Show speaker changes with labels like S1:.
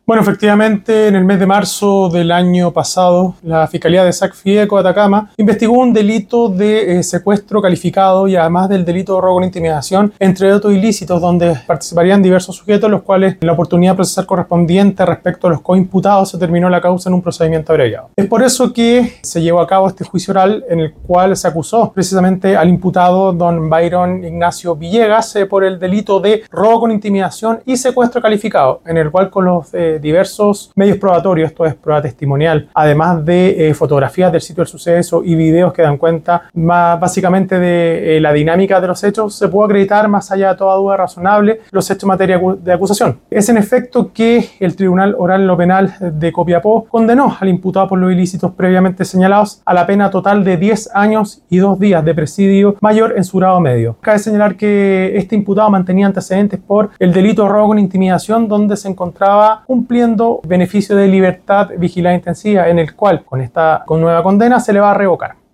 S1: Bueno, efectivamente, en el mes de marzo del año pasado, la Fiscalía de Sacfieco, Atacama, investigó un delito de secuestro calificado y además del delito de robo con intimidación, entre otros ilícitos, donde participarían diversos sujetos, los cuales en la oportunidad procesal correspondiente respecto a los coimputados se terminó la causa en un procedimiento abreviado. Es por eso que se llevó a cabo este juicio oral en el cual se acusó precisamente al imputado don Byron Ignacio Villegas por el delito de robo con intimidación y secuestro calificado, en el cual con los diversos medios probatorios, esto es prueba testimonial, además de fotografías del sitio del suceso y videos que dan cuenta más básicamente de la dinámica de los hechos, se pudo acreditar más allá de toda duda razonable los hechos en materia de acusación. Es en efecto que el Tribunal Oral en lo Penal de Copiapó condenó al imputado por los ilícitos previamente señalados a la pena total de 10 años y 2 días de presidio mayor en su grado medio. Cabe señalar que este imputado mantenía antecedentes por el delito de robo con intimidación, donde se encontraba cumpliendo beneficio de libertad vigilada intensiva, en el cual con esta nueva condena se le va a revocar.